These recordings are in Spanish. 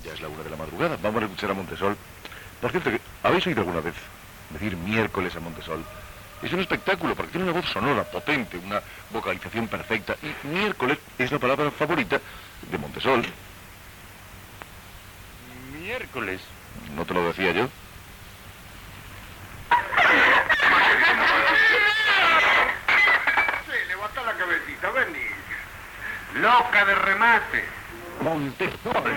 Ya es la 1 de la madrugada. Vamos a escuchar a Montesol. Por cierto, ¿habéis oído alguna vez decir miércoles a Montesol? Es un espectáculo porque tiene una voz sonora, potente, una vocalización perfecta. Y miércoles es la palabra favorita de Montesol. Miércoles. ¿No te lo decía yo? Sí, levanta la cabecita, vení. Loca de remate. Montesol.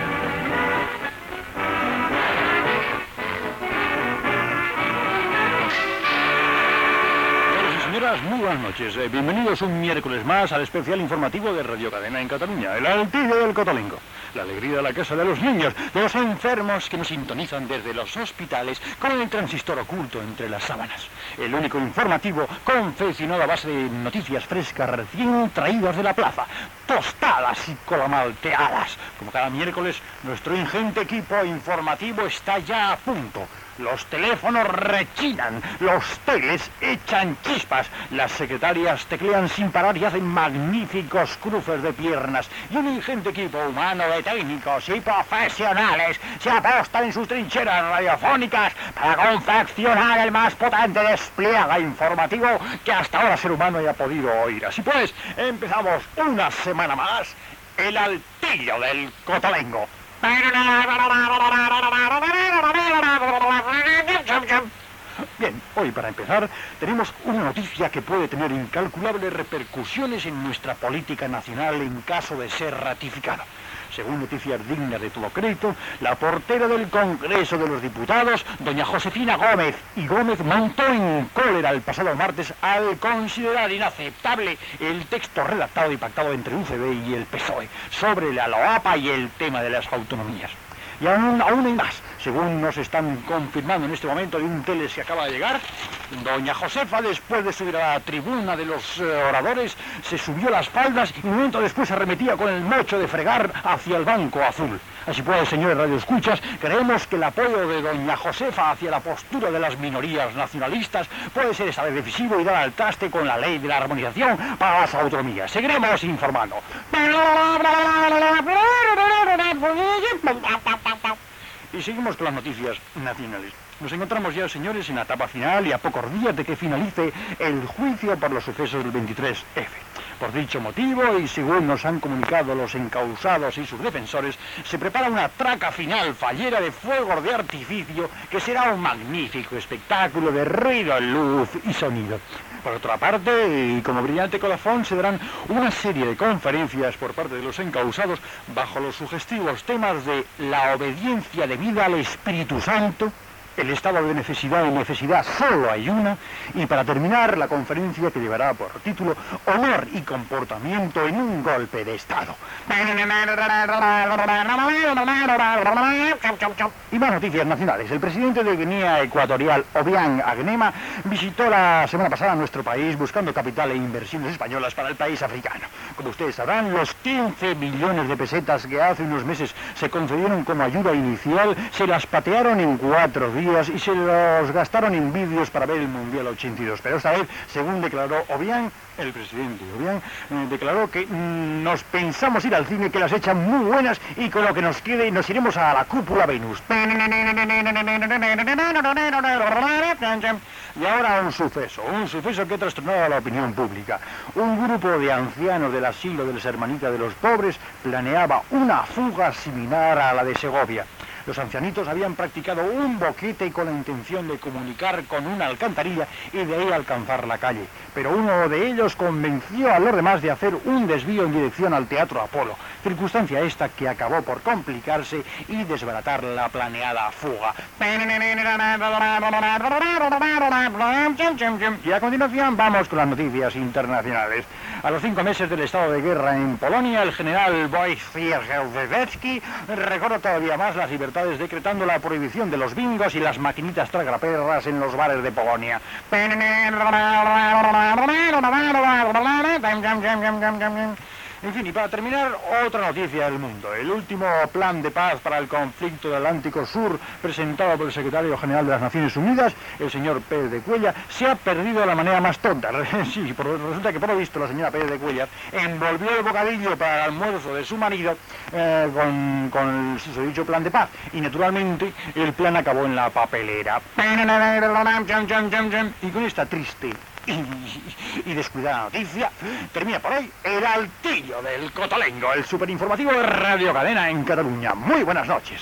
Señoras, muy buenas noches. Bienvenidos un miércoles más al especial informativo de Radio Cadena en Cataluña, el altillo del Cotolengo. La alegría de la casa de los niños, de los enfermos que nos sintonizan desde los hospitales con el transistor oculto entre las sábanas. El único informativo confeccionado a base de noticias frescas recién traídas de la plaza, tostadas y colamalteadas. Como cada miércoles, nuestro ingente equipo informativo está ya a punto. Los teléfonos rechinan, los teles echan chispas, las secretarias teclean sin parar y hacen magníficos cruces de piernas. Y un ingente equipo humano de técnicos y profesionales se apostan en sus trincheras radiofónicas para confeccionar el más potente despliegue informativo que hasta ahora ser humano haya podido oír. Así pues, empezamos una semana más el altillo del Cotolengo. Bien, hoy para empezar tenemos una noticia que puede tener incalculables repercusiones en nuestra política nacional en caso de ser ratificada. Según noticias dignas de todo crédito, la portera del Congreso de los Diputados, doña Josefina Gómez, y Gómez montó en cólera el pasado martes al considerar inaceptable el texto redactado y pactado entre UCD y el PSOE sobre la LOAPA y el tema de las autonomías. Y aún hay más. Según nos están confirmando en este momento de un teles que acaba de llegar, doña Josefa, después de subir a la tribuna de los oradores, se subió las faldas y un momento después se arremetía con el mocho de fregar hacia el banco azul. Así pues, señores radioescuchas, creemos que el apoyo de doña Josefa hacia la postura de las minorías nacionalistas puede ser esta vez decisivo y dar al traste con la ley de la armonización para las autonomías. Seguiremos informando. Y seguimos con las noticias nacionales. Nos encontramos ya, señores, en la etapa final y a pocos días de que finalice el juicio por los sucesos del 23F. Por dicho motivo, y según nos han comunicado los encausados y sus defensores, se prepara una traca final fallera de fuegos de artificio que será un magnífico espectáculo de ruido, luz y sonido. Por otra parte, y como brillante colofón, se darán una serie de conferencias por parte de los encausados bajo los sugestivos temas de la obediencia debida al Espíritu Santo, el estado de necesidad y necesidad solo hay una, y para terminar la conferencia que llevará por título Honor y comportamiento en un golpe de Estado. Y más noticias nacionales. El presidente de Guinea Ecuatorial, Obiang Agnema, visitó la semana pasada nuestro país buscando capital e inversiones españolas para el país africano. Como ustedes sabrán, los 15 millones de pesetas que hace unos meses se concedieron como ayuda inicial se las patearon en 4 días y se los gastaron en vídeos para ver el Mundial 82. Pero esta vez, según declaró Obiang, el presidente Obiang, declaró que nos pensamos ir al cine, que las echan muy buenas y con lo que nos quede nos iremos a la cúpula Venus. Y ahora un suceso que ha trastornado a la opinión pública. Un grupo de ancianos del asilo de las Hermanitas de los Pobres planeaba una fuga similar a la de Segovia. Los ancianitos habían practicado un boquete con la intención de comunicar con una alcantarilla y de ahí alcanzar la calle. Pero uno de ellos convenció a los demás de hacer un desvío en dirección al Teatro Apolo, circunstancia esta que acabó por complicarse y desbaratar la planeada fuga. Y a continuación vamos con las noticias internacionales. A los 5 meses del estado de guerra en Polonia, el general Wojciech recorda todavía más las libertades decretando la prohibición de los bingos y las maquinitas tragaperras en los bares de Polonia. En fin, y para terminar, otra noticia del mundo. El último plan de paz para el conflicto del Atlántico Sur, presentado por el secretario general de las Naciones Unidas, el señor Pérez de Cuellar, se ha perdido de la manera más tonta. Sí, resulta que por lo visto la señora Pérez de Cuellar envolvió el bocadillo para el almuerzo de su marido con el susodicho plan de paz. Y naturalmente el plan acabó en la papelera. Y con esta triste y descuidada noticia, termina por hoy el Altillo del Cotolengo, el superinformativo de Radio Cadena en Cataluña. Muy buenas noches.